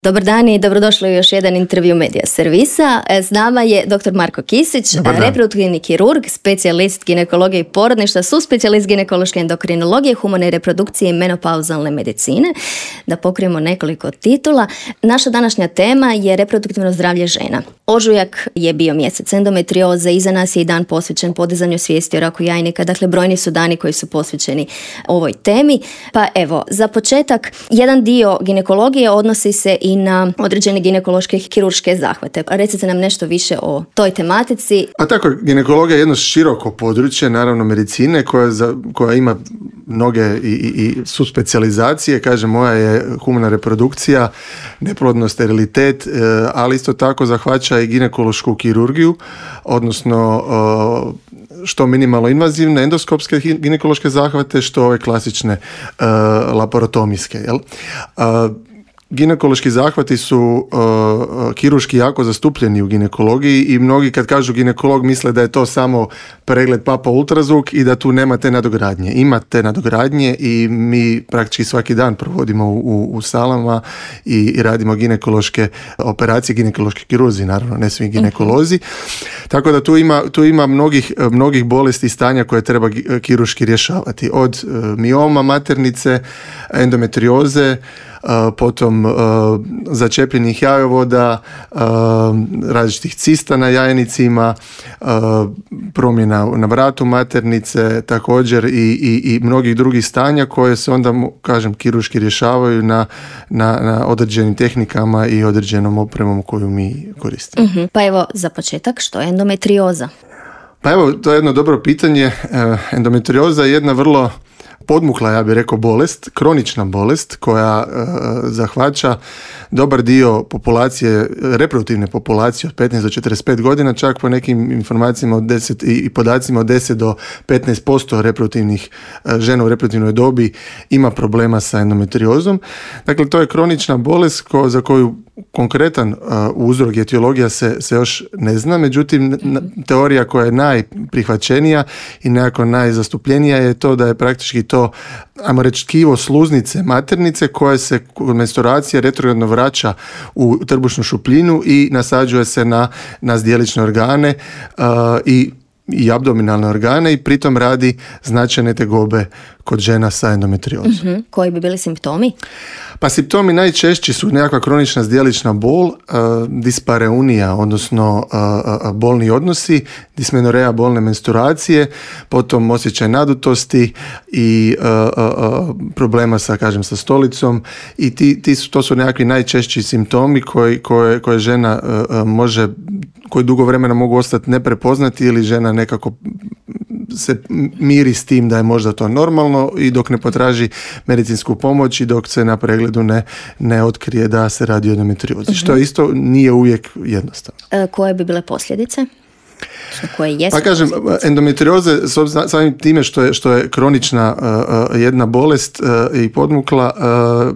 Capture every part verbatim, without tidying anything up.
Dobar dan i dobrodošli u još jedan intervju Medija servisa. S nama je doktor Marko Kisić, reproduktivni kirurg, specijalist ginekologije i porodništva, suspecijalist ginekološke endokrinologije, humane reprodukcije i menopauzalne medicine. Da pokrijemo nekoliko titula. Naša današnja tema je reproduktivno zdravlje žena. Ožujak je bio mjesec endometrioze, iza nas je i dan posvećen podizanju svijesti o raku jajnika, dakle brojni su dani koji su posvećeni ovoj temi. Pa evo, za početak, jedan dio ginekologije odnosi se i na određene ginekološke kirurške zahvate. Recite nam nešto više o toj tematici. A tako, ginekologija je jedno široko područje, naravno medicine, koja, za, koja ima mnoge i, i, i suspecijalizacije. Kaže, moja je humana reprodukcija, neplodnost, sterilitet, ali isto tako zahvaća i ginekološku kirurgiju, odnosno što minimalno invazivne endoskopske ginekološke zahvate, što ove klasične uh, laparotomijske. Jel? Uh, Ginekološki zahvati su uh, kirurški jako zastupljeni u ginekologiji i mnogi kad kažu ginekolog misle da je to samo pregled papa ultrazvuk i da tu nema te nadogradnje. Ima te nadogradnje i mi praktički svaki dan provodimo u, u, u salama i, i radimo ginekološke operacije, ginekološki kirurzi, naravno, ne svi ginekolozi. Uh-huh. Tako da tu ima, tu ima mnogih, mnogih bolesti i stanja koje treba kirurški rješavati. Od uh, mioma maternice, endometrioze, Uh, potom uh, začepljenih jajovoda, uh, različitih cista na jajnicima, uh, promjena na vratu maternice, također i, i, i mnogih drugih stanja koje se onda, kažem, kirurški rješavaju na, na, na određenim tehnikama i određenom opremom koju mi koristimo. Uh-huh. Pa evo, za početak, što je endometrioza? Pa evo, to je jedno dobro pitanje. Uh, endometrioza je jedna vrlo podmukla, ja bih rekao, bolest, kronična bolest koja e, zahvaća dobar dio populacije, reproduktivne populacije od petnaest do četrdeset pet godina, čak po nekim informacijama od deset i, i podacima od deset do petnaest posto reproduktivnih e, žena u reproduktivnoj dobi ima problema sa endometriozom. Dakle, to je kronična bolest ko, za koju konkretan uh, uzrok i etiologija se, se još ne zna, međutim na, teorija koja je najprihvaćenija i nekako najzastupljenija je to da je praktički to, ajmo reći, tkivo sluznice maternice koje se kod menstruacije retrogradno vraća u trbušnu šupljinu i nasađuje se na, na zdjelične organe uh, i i abdominalne organe i pritom radi značajne tegobe kod žena sa endometriozom. Uh-huh. Koji bi bili simptomi? Pa simptomi najčešći su nekakva kronična zdjelična bol, uh, dispareunija, odnosno uh, uh, bolni odnosi, dismenoreja, bolne menstruacije, potom osjećaj nadutosti i uh, uh, uh, problema sa, kažem, sa stolicom i ti, ti su, to su nekakvi najčešći simptomi koji, koje, koje žena uh, uh, može, koji dugo vremena mogu ostati neprepoznati ili žena nekako se miri s tim da je možda to normalno i dok ne potraži medicinsku pomoć i dok se na pregledu ne, ne otkrije da se radi o endometriozi, uh-huh. što isto nije uvijek jednostavno. E, koje bi bile posljedice? Koje jesu pa kažem, endometrioze samim time što je, što je kronična uh, jedna bolest uh, i podmukla uh,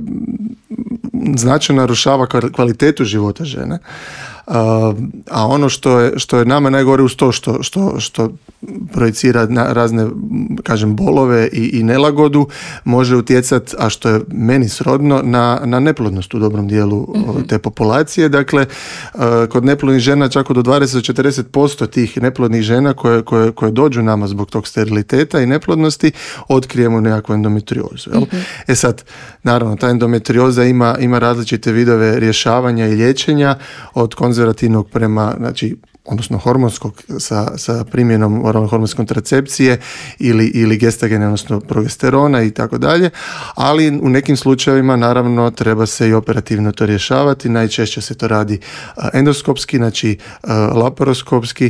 značajno narušava kvalitetu života žene. Uh, a ono što je, što je nama najgore uz to što, što, što projicira na razne, kažem, bolove i, i nelagodu, može utjecati, a što je meni srodno, na, na neplodnost u dobrom dijelu mm-hmm. te populacije. Dakle, uh, kod neplodnih žena čak do dvadeset do četrdeset posto tih neplodnih žena koje, koje, koje dođu nama zbog tog steriliteta i neplodnosti, otkrijemo nekakvu endometriozu. Jel? Mm-hmm. E sad, naravno, ta endometrioza ima, ima različite vidove rješavanja i liječenja, od konzervativnog prema, znači, odnosno hormonskog sa, sa primjenom oralne hormonske kontracepcije ili, ili gestagene, odnosno progesterona i tako dalje, ali u nekim slučajevima naravno treba se i operativno to rješavati. Najčešće se to radi endoskopski, znači laparoskopski,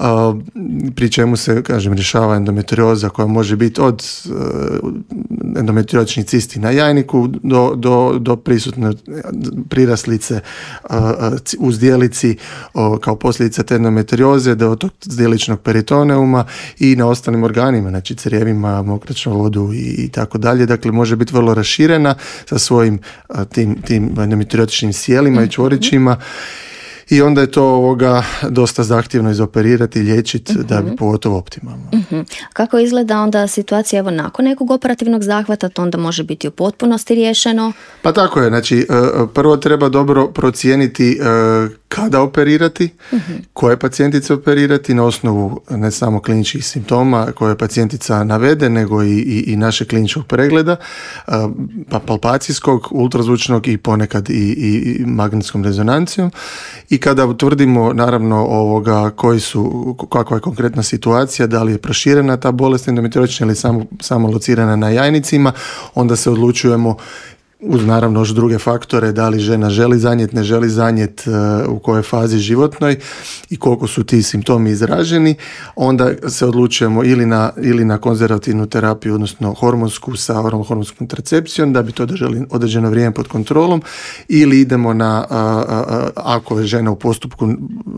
pri čemu se, kažem, rješava endometrioza koja može biti od endometriotičnih cisti na jajniku do, do, do prisutne priraslice u zdjelici kao posljedica te endometrioze, do tog zdjeličnog peritoneuma i na ostalim organima, znači crijevima, mokračnovodu i, i tako dalje. Dakle, može biti vrlo raširena sa svojim a, tim, tim endometriotičnim sjelima i čvorićima. i onda je to ovoga dosta zahtjevno izoperirati, liječiti uh-huh. da bi pogotovo optimalno. Uh-huh. Kako izgleda onda situacija evo nakon nekog operativnog zahvata, to onda može biti u potpunosti riješeno? Pa tako je, znači prvo treba dobro procijeniti kada operirati, uh-huh. koje pacijentice operirati na osnovu ne samo kliničkih simptoma koje pacijentica navede, nego i, i, i naše kliničkog pregleda, pa palpacijskog, ultrazvučnog i ponekad i, i magnetskom rezonancijom. I kada utvrdimo naravno ovoga koji su, kakva je konkretna situacija, da li je proširena ta bolest endometriotična ili samo, samo locirana na jajnicima, onda se odlučujemo uz naravno još druge faktore, da li žena želi zanijet, ne želi zanijet, u kojoj fazi životnoj i koliko su ti simptomi izraženi, onda se odlučujemo ili na, ili na konzervativnu terapiju, odnosno hormonsku sa hormonskom kontracepcijom, da bi to držali određeno vrijeme pod kontrolom, ili idemo na, a, a, ako je žena u postupku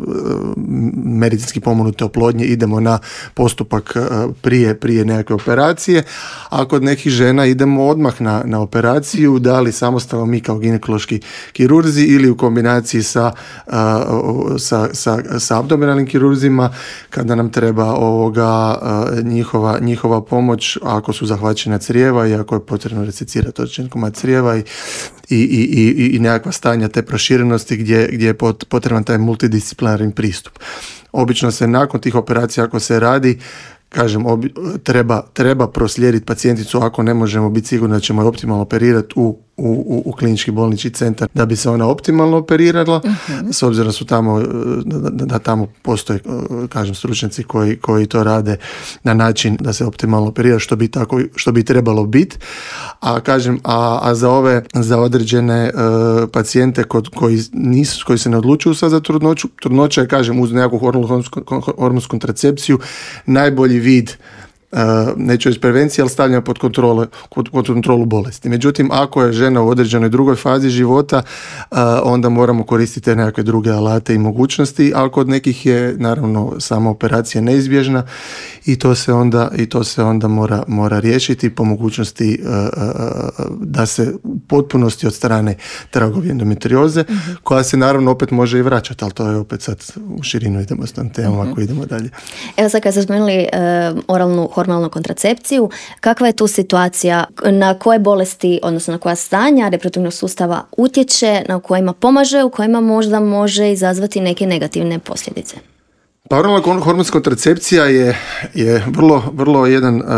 medicinski pomognute oplodnje, idemo na postupak prije, prije nekakve operacije, a kod nekih žena idemo odmah na, na operaciju, da li samostalno mi kao ginekološki kirurzi ili u kombinaciji sa, uh, sa, sa, sa abdominalnim kirurzima kada nam treba ovoga, uh, njihova, njihova pomoć ako su zahvaćena crijeva i ako je potrebno resecirati određen komad crijeva i, i, i, i, i nekakva stanja te proširenosti gdje, gdje je potreban taj multidisciplinarni pristup. Obično se nakon tih operacija ako se radi, kažem, obi, treba, treba proslijediti pacijenticu ako ne možemo biti sigurni da ćemo je optimalno operirati u, u, u klinički bolnički centar da bi se ona optimalno operirala, uh-huh. s obzirom da su tamo, da, da, da tamo postoje, kažem, stručnjaci koji, koji to rade na način da se optimalno operira što bi, tako, što bi trebalo biti. A kažem, a, a za ove, za određene uh, pacijente kod, koji, nisu, koji se ne odlučuju sad za trudnoću, trudnoća je, kažem, uz nekakvu hormonsku, hormonsku kontracepciju najbolji vid, uh, neću reći prevencije, ali stavljanja pod kontrolu, pod, pod kontrolu bolesti. Međutim, ako je žena u određenoj drugoj fazi života, uh, onda moramo koristiti nekakve druge alate i mogućnosti, ali kod nekih je naravno sama operacija neizbježna i to se onda, i to se onda mora, mora riješiti po mogućnosti uh, uh, da se u potpunosti odstrane tragovi endometrioze, uh-huh. koja se naravno opet može i vraćati, ali to je opet sad u širinu idemo s tom temom uh-huh. ako idemo dalje. Evo sad kad ste spomenuli uh, oralnu hormonalnu kontracepciju, kakva je tu situacija, na koje bolesti, odnosno na koja stanja reproduktivnog sustava utječe, na kojima pomaže, u kojima možda može izazvati neke negativne posljedice? Pa oralna hormonska kontracepcija je, je vrlo, vrlo jedan uh,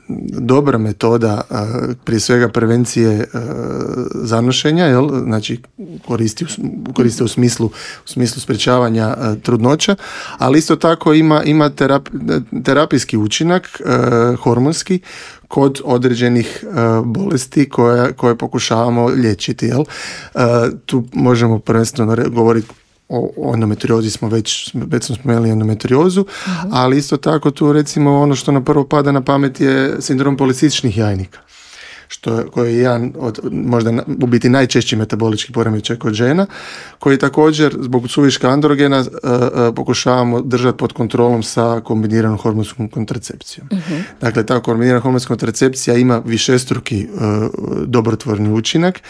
dobra metoda uh, prije svega prevencije uh, zanošenja, jel? Znači koristi, koristi u smislu, u smislu sprječavanja uh, trudnoća, ali isto tako ima, ima terap, terapijski učinak uh, hormonski kod određenih uh, bolesti koje, koje pokušavamo liječiti. Jel? Uh, tu možemo prvenstveno govoriti o endometriozi, smo već, već smo spomenuli endometriozu, uh-huh. ali isto tako tu recimo ono što nam prvo pada na pamet je sindrom policističnih jajnika, što je, koji je jedan od možda u biti najčešći metabolički poremećaj kod žena, koji također zbog suviška androgena uh, uh, pokušavamo držati pod kontrolom sa kombiniranom hormonskom kontracepcijom. Uh-huh. Dakle, ta kombinirana hormonska kontracepcija ima višestruki uh, dobrotvorni učinak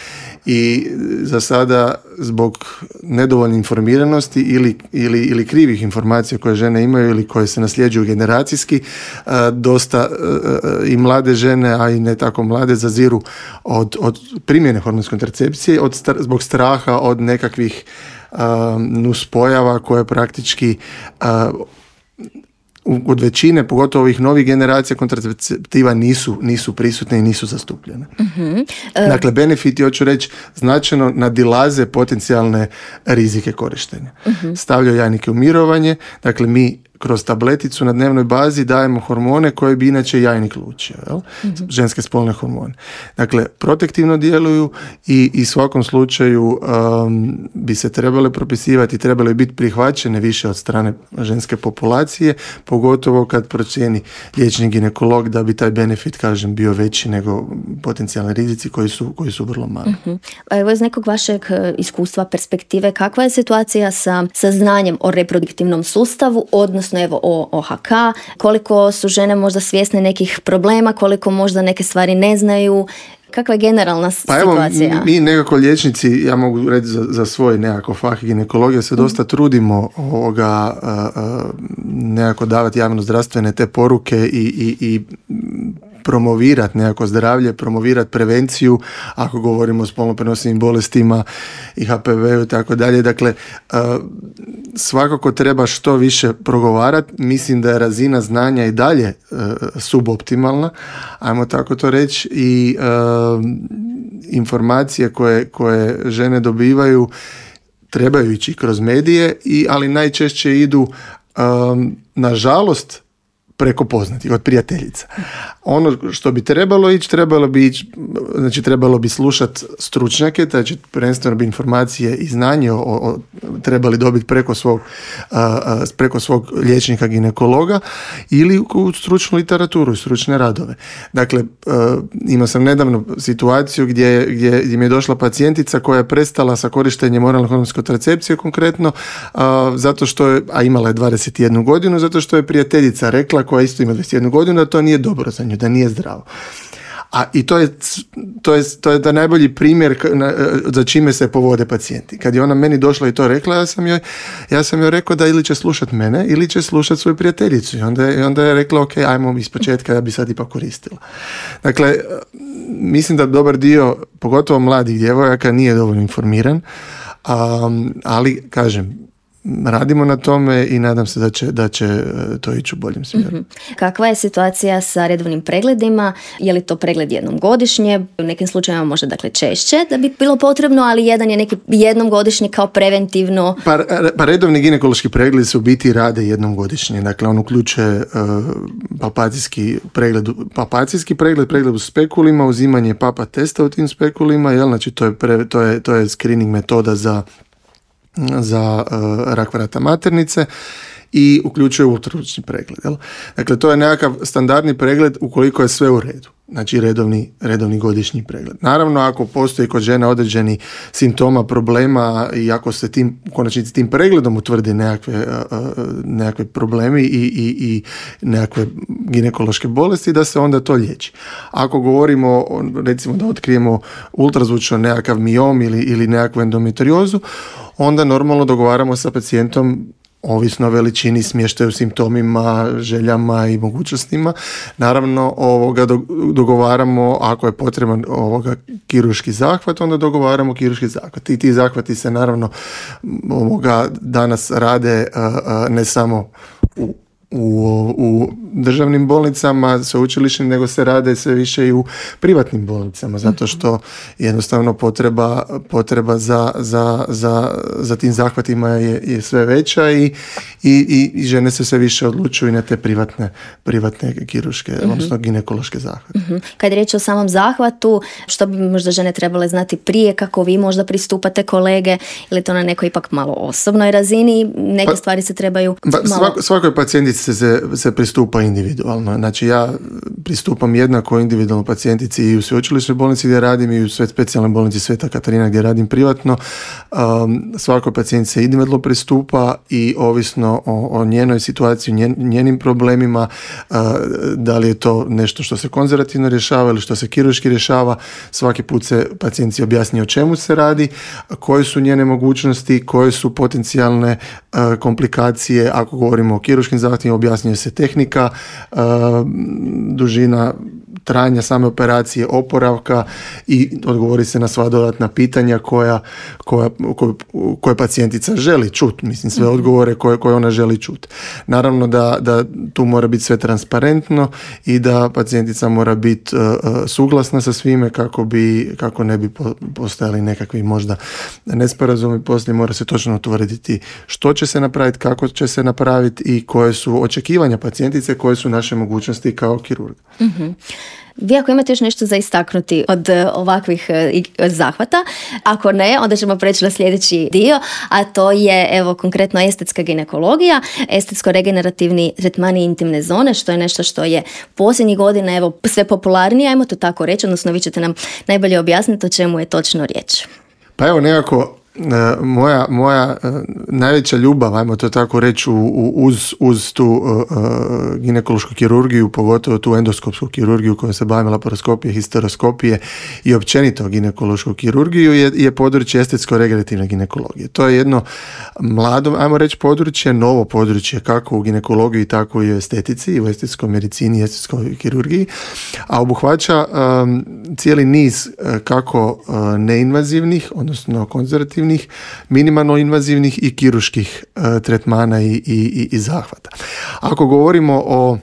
i za sada zbog nedovoljne informiranosti ili, ili, ili krivih informacija koje žene imaju ili koje se nasljeđuju generacijski, uh, dosta uh, i mlade žene, a i ne tako mlade, zaziru od, od primjene hormonske kontracepcije od stra, zbog straha od nekakvih uh, nuspojava koje praktički uh, od većine, pogotovo ovih novih generacija kontraceptiva nisu, nisu prisutne i nisu zastupljene. Uh-huh. Uh, dakle, benefiti, hoću reći, značajno nadilaze potencijalne rizike korištenja. Uh-huh. Stavljaju jajnike u mirovanje, dakle mi kroz tableticu na dnevnoj bazi dajemo hormone koje bi inače jajnik lučio, jel? Mm-hmm. Ženske spolne hormone. Dakle, protektivno djeluju i i svakom slučaju um, bi se trebale propisivati, trebale biti prihvaćene više od strane ženske populacije, pogotovo kad procijeni liječnik ginekolog da bi taj benefit, kažem, bio veći nego potencijalni rizici koji su, koji su vrlo mali. Mm-hmm. Evo iz nekog vašeg iskustva, perspektive, kakva je situacija sa, sa znanjem o reproduktivnom sustavu, odnosno odnosno evo o O H K, koliko su žene možda svjesne nekih problema, koliko možda neke stvari ne znaju. Kakva je generalna situacija? Pa evo, mi nekako liječnici, ja mogu reći za, za svoj nekako fah ginekologije, se dosta trudimo ovoga, uh, uh, nekako davati javno zdravstvene te poruke i, i, i promovirati nekako zdravlje, promovirati prevenciju, ako govorimo o spolno prenosivim bolestima i H P V-u i tako dalje. Dakle, uh, svakako treba što više progovarati. Mislim da je razina znanja i dalje uh, suboptimalna, ajmo tako to reći, i uh, informacije koje, koje žene dobivaju trebaju ići kroz medije, i, ali najčešće idu um, nažalost preko poznatih, od prijateljica. Ono što bi trebalo ići, trebalo bi ići, znači trebalo bi slušati stručnjake, znači prvenstveno bi informacije i znanje o, o, trebali dobiti preko svog, a, preko svog liječnika ginekologa ili u stručnu literaturu, stručne radove. Dakle, a, imao sam nedavno situaciju gdje, gdje, gdje mi je došla pacijentica koja je prestala sa korištenjem oralne hormonske kontracepcije konkretno, a, zato što je, a imala je dvadeset jednu godinu, zato što je prijateljica rekla, koja isto ima dvadeset jednu godinu, da to nije dobro za nju, da nije zdravo. A i to je, to je, to je da najbolji primjer za čime se povode pacijenti. Kad je ona meni došla i to rekla, ja sam joj, ja sam joj rekao da ili će slušati mene ili će slušati svoju prijateljicu. I onda, je, onda je rekla, ok, ajmo iz početka, ja bi sad ipak koristila. Dakle, mislim da dobar dio, pogotovo mladih djevojaka, nije dovoljno informiran, um, ali kažem, radimo na tome i nadam se da će, da će to ići u boljem smjeru. Mm-hmm. Kakva je situacija sa redovnim pregledima? Je li to pregled jednom godišnje? U nekim slučajevima možda dakle češće da bi bilo potrebno, ali jedan je neki jednom godišnje kao preventivno. Pa, pa redovni ginekološki pregled se u biti rade jednom godišnje. Dakle, on uključuje uh, palpacijski pregled, palpacijski pregled, pregled u spekulima, uzimanje papa testa u tim spekulima, jel? Znači to je, pre, to je, to je screening metoda za za uh, rak vrata maternice i uključuje ultrazvučni pregled. Jel? Dakle, to je nekakav standardni pregled ukoliko je sve u redu. Znači redovni, redovni godišnji pregled. Naravno, ako postoji kod žena određeni simptoma, problema i ako se tim, u konačnici tim pregledom utvrdi nekakve, uh, nekakve problemi i, i, i nekakve ginekološke bolesti, da se onda to liječi. Ako govorimo, recimo da otkrijemo ultrazvučno nekakav miom ili, ili nekakvu endometriozu, onda normalno dogovaramo sa pacijentom ovisno o veličini, smještaju, simptomima, željama i mogućnostima. Naravno, ovoga dogovaramo, ako je potreban ovoga kirurški zahvat, onda dogovaramo kirurški zahvat. I ti zahvati se naravno ovoga danas rade ne samo u U, u državnim bolnicama, sveučilišnim, nego se rade sve više i u privatnim bolnicama, zato što jednostavno potreba, potreba za, za, za, za tim zahvatima je, je sve veća i, i, i žene se sve više odlučuju na te privatne, privatne kirurške, mm-hmm. odnosno ginekološke zahvate. Mm-hmm. Kad je riječ o samom zahvatu, što bi možda žene trebale znati prije, kako vi možda pristupate kolege, ili to na nekoj ipak malo osobnoj razini, neke pa, stvari se trebaju pa, malo... Svako, svakoj pacijentici Se, se pristupa individualno. Znači ja pristupam jednako individualno pacijentici i u sveučilišnoj bolnici gdje radim i u sve specijalnoj bolnici Sveta Katarina gdje radim privatno. Um, svakoj pacijentici se individualno pristupa i ovisno o, o njenoj situaciji, njen, njenim problemima, uh, da li je to nešto što se konzervativno rješava ili što se kirurški rješava, svaki put se pacijentici objasni o čemu se radi, koje su njene mogućnosti, koje su potencijalne uh, komplikacije, ako govorimo o kirurškim zahvatima, objasnjuje se tehnika, uh, dužina trajanja same operacije, oporavka i odgovori se na sva dodatna pitanja koja, koja, koje, koje pacijentica želi čuti, mislim sve odgovore koje, koje ona želi čuti. Naravno da, da tu mora biti sve transparentno i da pacijentica mora biti uh, suglasna sa svime kako, bi, kako ne bi postojali nekakvi možda nesporazumi. Poslije mora se točno utvrditi što će se napraviti, kako će se napraviti i koje su očekivanja pacijentice, koje su naše mogućnosti kao kirurg. Mm-hmm. Vi ako imate još nešto za istaknuti od ovakvih zahvata, ako ne, onda ćemo preći na sljedeći dio, a to je evo konkretno estetska ginekologija, estetsko-regenerativni tretmani intimne zone, što je nešto što je posljednjih godina evo sve popularnije, ajmo to tako reći, odnosno vi ćete nam najbolje objasniti o čemu je točno riječ. Pa evo nekako moja, moja najveća ljubav, ajmo to tako reći, uz, uz tu uh, ginekološku kirurgiju, pogotovo tu endoskopsku kirurgiju kojom se bavim, laparoskopije, histeroskopije i općenito ginekološku kirurgiju je, je područje estetsko-regulativne ginekologije. To je jedno mlado, ajmo reći, područje, novo područje kako u ginekologiji, tako i u estetici, u estetskoj medicini i estetskoj kirurgiji, a obuhvaća um, cijeli niz uh, kako uh, neinvazivnih, odnosno konzervativnih, minimalno invazivnih i kirurških uh, tretmana i, i, i zahvata. Ako govorimo o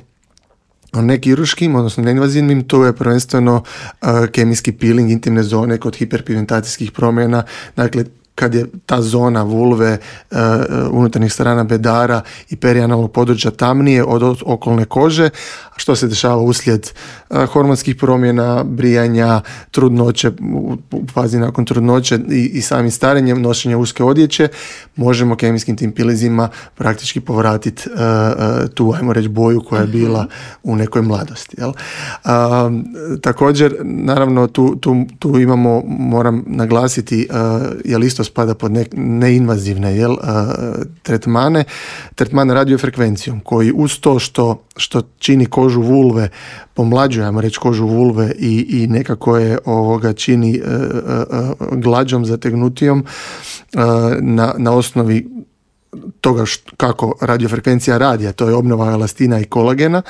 o nekirurškim, odnosno neinvazivnim, to je prvenstveno uh, kemijski peeling intimne zone kod hiperpigmentacijskih promjena, dakle kad je ta zona vulve, uh, unutarnjih strana bedara i perianalnog područja tamnije od okolne kože, što se dešava uslijed uh, hormonskih promjena, brijanja, trudnoće, u, u fazi nakon trudnoće i, i samim starenjem, nošenja uske odjeće, možemo kemijskim tim pilizima praktički povratiti uh, uh, tu, ajmo reći, boju koja je bila u nekoj mladosti. Jel? Uh, također, naravno, tu, tu, tu imamo, moram naglasiti, uh, jel isto spada pod ne, neinvazivne jel, uh, tretmane, tretmane radiofrekvencijom, koji uz to što, što čini kožu vulve, pomlađuje, ajmo reći, kožu vulve i, i nekako je ovoga čini uh, uh, glađom, zategnutijom uh, na, na osnovi toga što, kako radiofrekvencija radi, a to je obnova elastina i kolagena.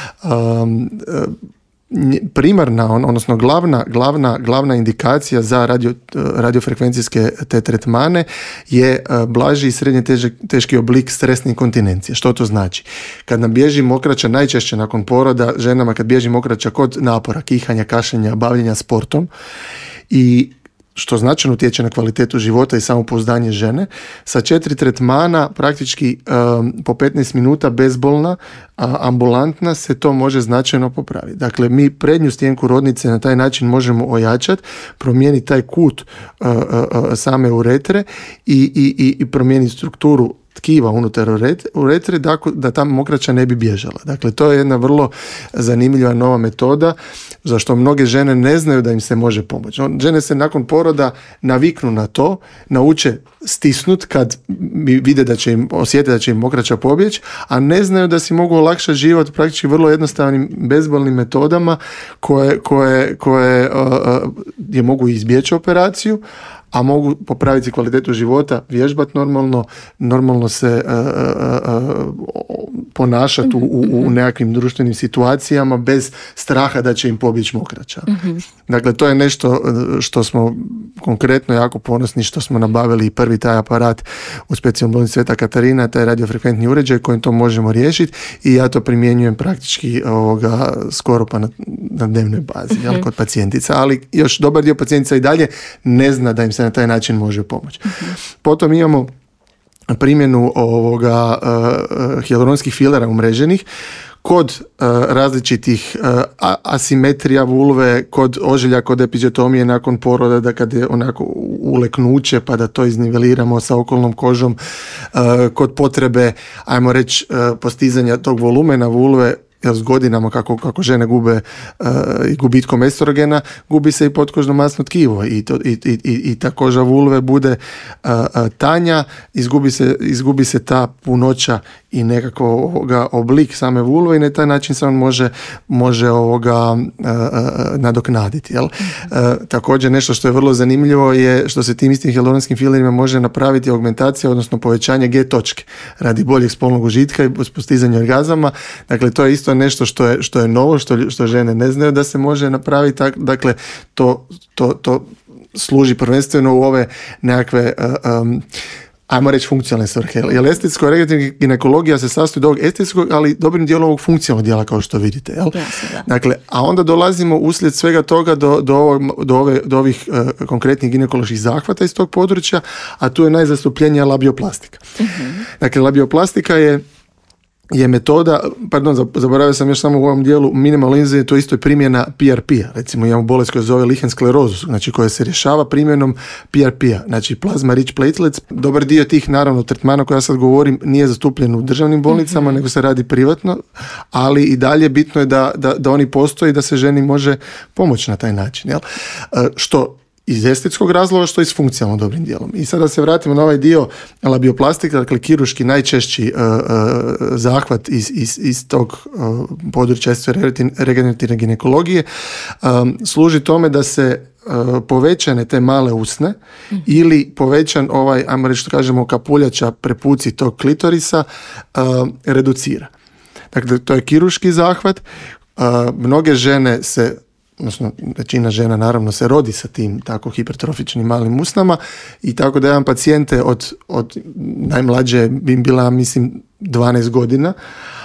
Um, uh, primarna, odnosno glavna, glavna, glavna indikacija za radio, radiofrekvencijske te tretmane je blaži i srednje težak, teški oblik stresne inkontinencije. Što to znači? Kad nam bježi mokraća, najčešće nakon poroda, ženama kad bježi mokraća kod napora, kihanja, kašljenja, bavljenja sportom, i što značajno utječe na kvalitetu života i samopouzdanje žene, sa četiri tretmana praktički um, po petnaest minuta bezbolna, a ambulantna, se to može značajno popraviti. Dakle, mi prednju stjenku rodnice na taj način možemo ojačati, promijeniti taj kut uh, uh, same uretre i, i, i promijeniti strukturu tkiva unutar uretre da, da ta mokraća ne bi bježala. Dakle, to je jedna vrlo zanimljiva nova metoda za što mnoge žene ne znaju da im se može pomoći. Žene se nakon poroda naviknu na to, nauče stisnut kad vide da će im, osjete da će im mokraća pobjeći, a ne znaju da si mogu olakšati život praktički vrlo jednostavnim bezbolnim metodama koje, koje, koje uh, je mogu izbjeći operaciju, a mogu popraviti kvalitetu života, vježbati normalno, normalno se uh, uh, uh, ponašati u, u, u nekakvim društvenim situacijama bez straha da će im pobjeći mokraća. Mm-hmm. Dakle, to je nešto što smo konkretno jako ponosni, što smo nabavili prvi taj aparat u specijalnoj bolnici Sveta Katarina, taj radiofrekventni uređaj kojim to možemo riješiti, i ja to primjenjujem praktički ovoga, skoro pa na, na dnevnoj bazi, mm-hmm. jel, kod pacijentica, ali još dobar dio pacijentica i dalje ne zna da im se na taj način može pomoći. Mm-hmm. Potom imamo primjenu ovoga uh, hijaluronskih filera umreženih kod uh, različitih uh, asimetrija vulve, kod ožilja, kod epiđetomije nakon poroda, da kad je onako uleknuće pa da to izniveliramo sa okolnom kožom, uh, kod potrebe, ajmo reći, uh, postizanja tog volumena vulve, jer s godinama kako, kako žene gube uh, i gubitkom estrogena, gubi se i potkožno masno tkivo i, to, i, i, i ta koža vulve bude uh, uh, tanja, izgubi se, izgubi se ta punoća i nekako ovoga oblik same vulve i na taj način se on može, može ovoga uh, uh, nadoknaditi. Jel? Uh, također nešto što je vrlo zanimljivo je što se tim istim hijaluronskim filerima može napraviti augmentacija, odnosno povećanje G točke radi boljeg spolnog užitka i postizanja orgazama. Dakle, to je isto nešto što je, što je novo, što, što žene ne znaju da se može napraviti. Dakle, to, to, to služi prvenstveno u ove nekakve um, ajmo reći funkcionalne svrhe. Jer estetsko-regulativna ginekologija se sastoji od ovog estetskog, ali dobrim dijelom ovog funkcionalnog dijela, kao što vidite. Jel? Jasno, da. Dakle, a onda dolazimo uslijed svega toga do, do, ovog, do, ove, do ovih uh, konkretnih ginekoloških zahvata iz tog područja, a tu je najzastupljenija labioplastika. Uh-huh. Dakle, labioplastika je je metoda, pardon, zaboravio sam još samo u ovom dijelu, minimalno invazivne, to isto je primjena P R P-a. Recimo imamo bolest koja se zove lichen sklerozus, znači koja se rješava primjenom P R P-a, znači plasma rich platelets. Dobar dio tih, naravno, tretmana koja ja sad govorim nije zastupljen u državnim bolnicama, mm-hmm. nego se radi privatno, ali i dalje bitno je da, da, da oni postoje i da se ženi može pomoći na taj način. Jel? Što iz estetskog razloga, što iz funkcionalno dobrim dijelom. I sada se vratimo na ovaj dio labioplastika, dakle kirurški najčešći uh, uh, zahvat iz, iz, iz tog uh, područja regenerativne ginekologije um, služi tome da se uh, povećane te male usne mm. ili povećan ovaj, ajmo reći što kažemo, kapuljača prepuci tog klitorisa uh, reducira. Dakle, to je kirurški zahvat. Uh, mnoge žene se odnosno većina žena naravno se rodi sa tim tako hipertrofičnim malim usnama i tako da jedan pacijente od, od najmlađe bi bila mislim dvanaest godina,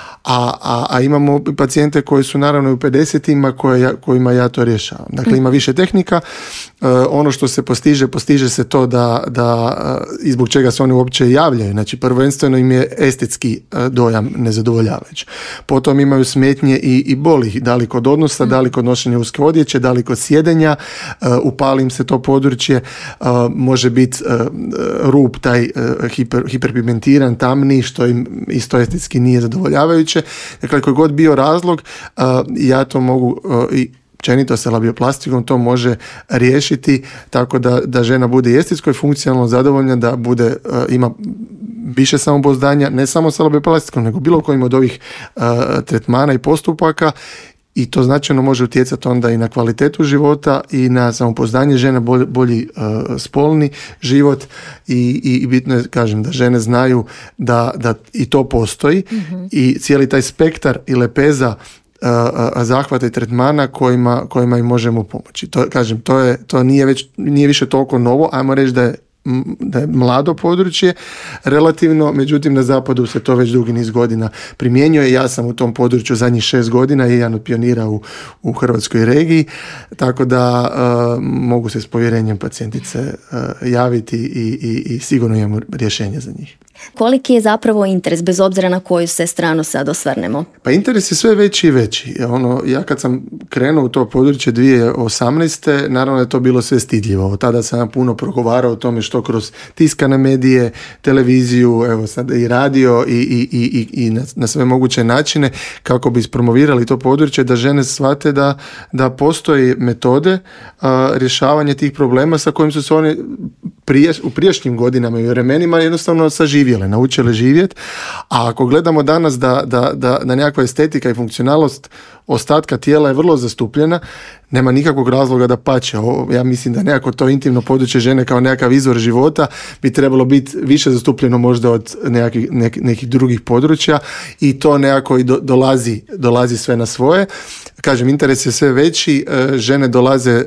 a, a, a imamo pacijente koji su naravno u pedesetima koje, kojima ja to rješavam. Dakle, ima više tehnika. Uh, ono što se postiže, postiže se to da, da uh, i zbog čega se oni uopće javljaju. Znači, prvenstveno im je estetski uh, dojam nezadovoljavajući. Potom imaju smetnje i, i boli, da li kod odnosa, mm. da li kod nošenja uske odjeće, da li kod sjedenja, uh, upali im se to područje, uh, može biti uh, rub taj uh, hiper, hiperpigmentiran, tamni, što im isto estetski nije zadovoljavajuće. Dakle, koji god bio razlog, uh, ja to mogu uh, i općenito sa labioplastikom to može riješiti tako da, da žena bude estetsko i funkcionalno zadovoljna, da bude, uh, ima više samopouzdanja, ne samo sa labioplastikom, nego bilo kojim od ovih uh, tretmana i postupaka. I to značajno može utjecati onda i na kvalitetu života i na samopouzdanje žene, bolji, bolji uh, spolni život i, i bitno je, kažem, da žene znaju da, da i to postoji mm-hmm. i cijeli taj spektar i lepeza uh, uh, zahvata i tretmana kojima, kojima im možemo pomoći. To, kažem, to, je, to nije, već, nije više toliko novo, ajmo reći da je da je mlado područje relativno, međutim na zapadu se to već dugi niz godina primjenjuje. Ja sam u tom području zadnjih šest godina i jedan od pionira u, u hrvatskoj regiji, tako da uh, mogu se s povjerenjem pacijentice uh, javiti i, i, i sigurno imamo rješenje za njih. Koliki je zapravo interes, bez obzira na koju se stranu sad osvrnemo? Pa interes je sve veći i veći. Ono, ja kad sam krenuo u to područje dvije tisuće osamnaeste. naravno je to bilo sve stidljivo. Tada sam puno progovarao o tome što kroz tiskane medije, televiziju, evo sad i radio i, i, i, i na, na sve moguće načine kako bi ispromovirali to područje, da žene shvate da, da postoji metode a, rješavanja tih problema sa kojim su se oni prije, u prijašnjim godinama i vremenima jednostavno saživjele, naučile živjeti. A ako gledamo danas da, da, da, da nekakva estetika i funkcionalnost ostatka tijela je vrlo zastupljena, nema nikakvog razloga da pače. Ja mislim da nekako to intimno područje žene kao nekakav izvor života bi trebalo biti više zastupljeno možda od nekakvih, nek, nekih drugih područja i to nekako i do, dolazi, dolazi sve na svoje. Kažem, interes je sve veći, žene dolaze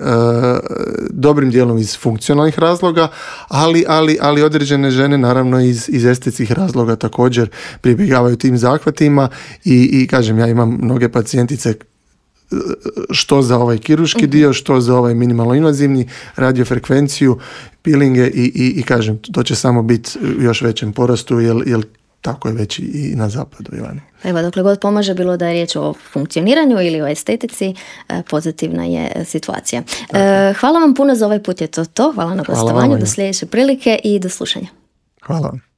dobrim dijelom iz funkcionalnih razloga, ali, ali, ali određene žene naravno iz, iz estetskih razloga također pribjegavaju tim zahvatima i, i kažem, ja imam mnoge pacijentice što za ovaj kirurški dio, što za ovaj minimalno invazivni, radiofrekvenciju, pilinge i, i, i kažem, to će samo biti u još većem porastu jer, jer tako je već i na zapadu, Ivane. Evo, dokle god pomaže, bilo da je riječ o funkcioniranju ili o estetici, pozitivna je situacija. Tako. Hvala vam puno za ovaj put, je to to. Hvala na gostovanju, do sljedeće prilike i do slušanja. Hvala vam.